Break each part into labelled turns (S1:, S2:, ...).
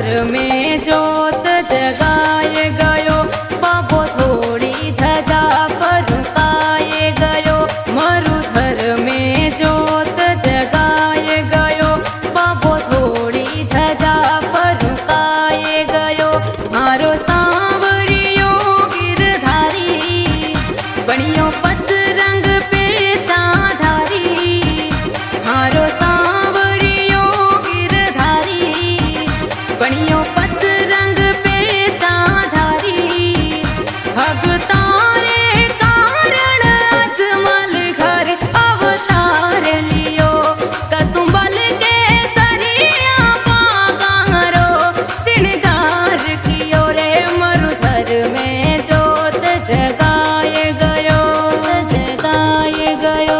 S1: में जोत जगाए गयो, बाबो थोड़ी धजा फरुकाए गयो। मरुधर में जोत जगाए गयो, बाबो थोड़ी धजा फरुकाए गयो। मारो सांवरियो गिरधारी, बनियो पतरंग पे चाधारी। मारो सांवरियो गिरधारी, बनियो पतरंग पे चाधारी। भगतारे कारण अजमल घर अवतार लियो, कसुंबल के सरिया बागारो सिणगार कियो रे। मरुधर में जोत जगाए गयो, जगाए गयो।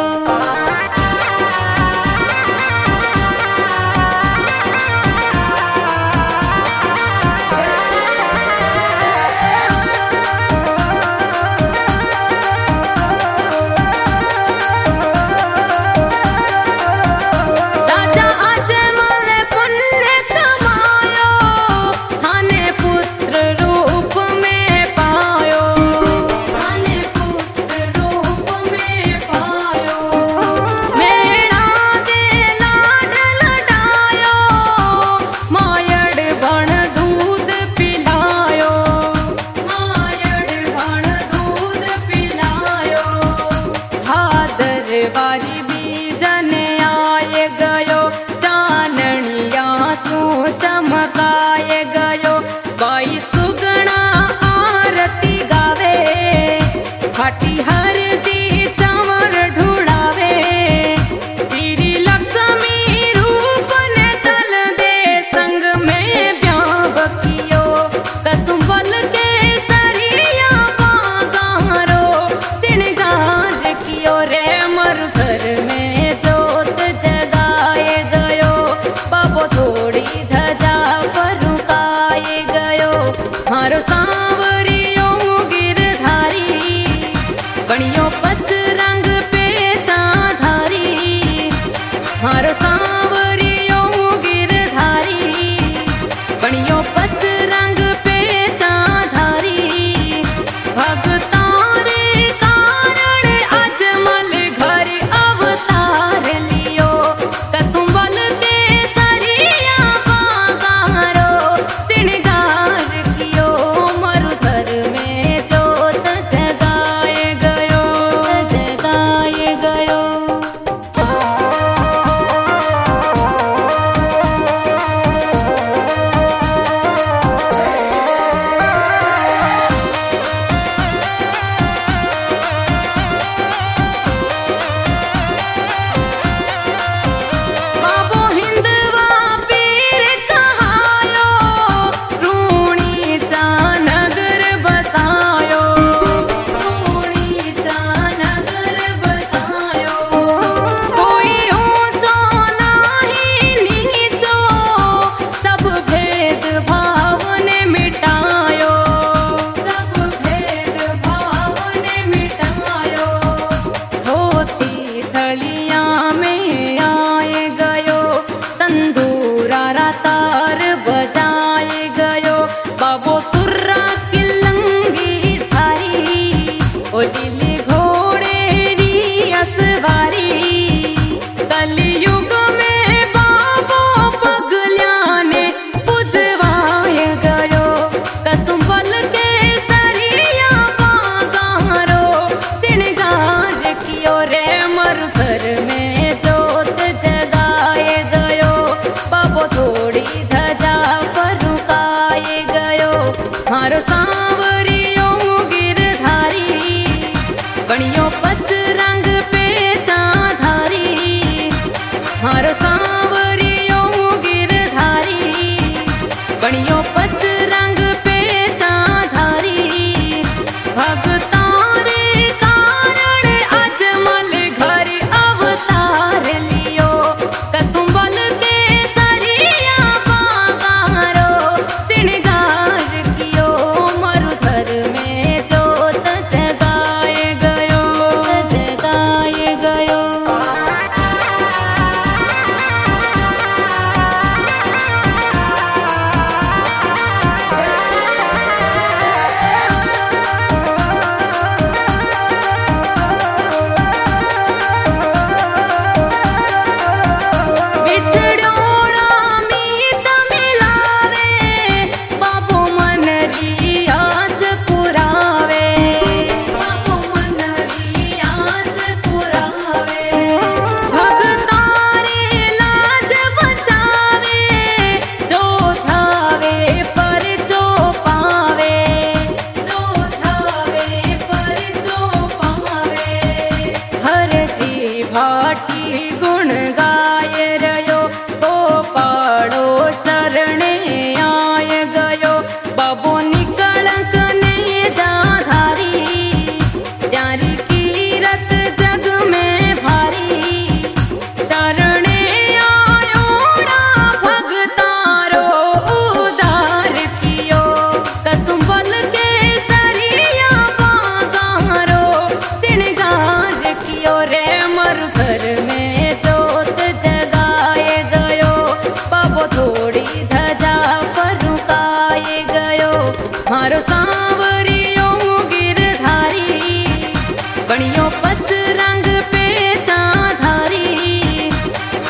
S1: राजा अजमल पुण्य कमायो, हाने पुत्र रूप में पायो, हाने पुत्र रूप में पायो। मेरा दे लाड लडायो, मायड़ बण दूध पिलायो, मायड़ बण दूध पिलायो। भादर बारी बीजन आए गयो, चानणिया सू चमकाए गयो। बाई सुगणा आरती गावे, फाटी हर जी चमर ढूंढावे। श्री लक्ष्मी रूप ने तल दे संग में ब्याह कियो, कसुंबल के सरिया बागारो सिणगार कियो रे। मरुधर में जोत जगाए गयो, बाबो थोड़ी धजा फरुकाए गयो। मारो सांवरियो गिरधारी, बनियो पतरंग पे चाधारी। मारो सांवरियो गिरधारी, बनियो पतरंग पे चाधारी। भगतारे कारण अजमल घर अवतार लियो, कसुंबल के सरिया बागारो सिणगार कियो। मरुधर में जोत जगाए गयो, जगाए गयो। बाबो हिंदवा पीर कहायो, रूणी चा नगर बसायो, रूणी चा नगर बसायो। कोई ऊंचो नाही नीचो, सब भेद भाव ने मिटायो, सब भेद भाव ने मिटायो। धोती थलिया में आए गयो, तंदूरा तार बजाए गयो। बाबो तुर्रा किलंगी थारी, ओ लिली घोड़े री असवारी। कलयुग में बाबो पगल्या ने पुजवाए गयो, कसुंबल के सरिया बागारो सिणगार कियो रे। मरुधर में जोत जगाए गयो, बाबो थोड़ी धजा फरुकाए गयो। मारो सांवरियो गिरधारी, बनियो पतरंग पे चाधारी। मारो सांवरियो गिरधारी, बनियो पतरंग पे चाधारी। भगतारे कारण अजमल घर अवतार लियो, कसुंबल के सरिया बागारो सिणगार कियो। मरुधर में जोत जगाए गयो, जगाए गयो।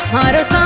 S1: मारो